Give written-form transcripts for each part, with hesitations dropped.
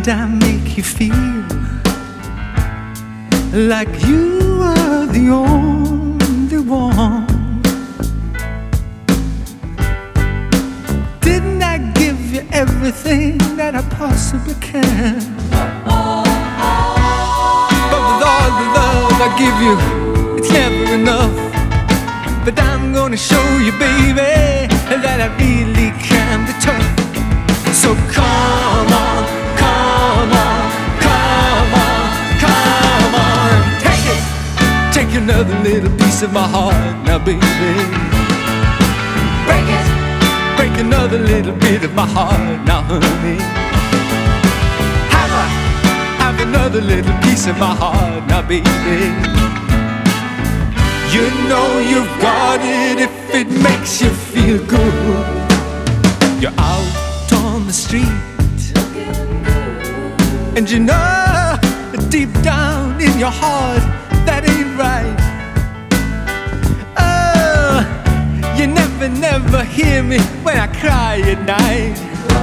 And I make you feel like you are the only one. Didn't I give you everything that I possibly can? But with all the love I give you, it's never enough. But I'm gonna show you, baby, that I really can be tough. So come on, come on, come on, come on. Take it, take another little piece of my heart now, baby. Break it, break another little bit of my heart now, honey. Have another little piece of my heart now, baby. You know you've got it if it makes you feel good. You're out on the street, and you know deep down in your heart that ain't right. Oh, you never hear me when I cry at night.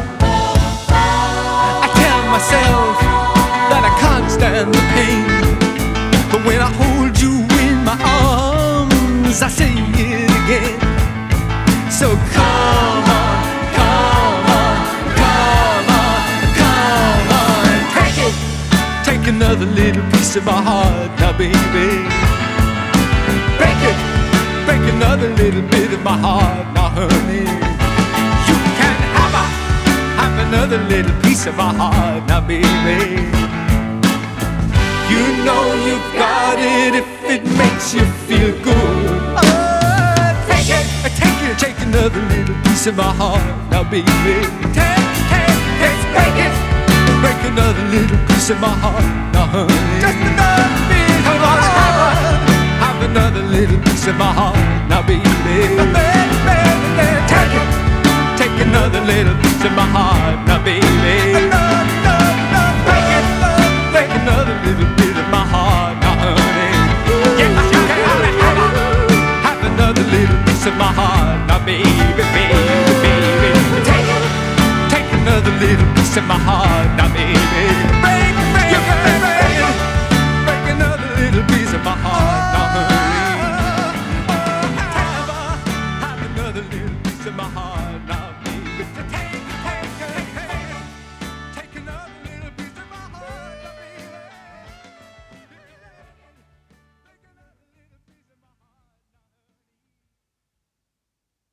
I tell myself that I can't stand the pain, but when I hold you in my arms, I say it again. So come on, come on, come on, come on. Take it, take another little piece of my heart now, baby. Break it, break another little bit of my heart now, honey. You can have another little piece of my heart now, baby. You know you've got it if it makes you feel good. Take another little piece of my heart now, baby. Break it, break another little piece of my heart now, honey. Just another bit. Come on, have another little piece of my heart now, baby. Take it, take another little piece of my heart now, baby. Break it, break another little bit of my heart now, honey. Yeah, you can have another little piece of my heart now, baby, baby, baby. Take it, take another little piece of my heart now.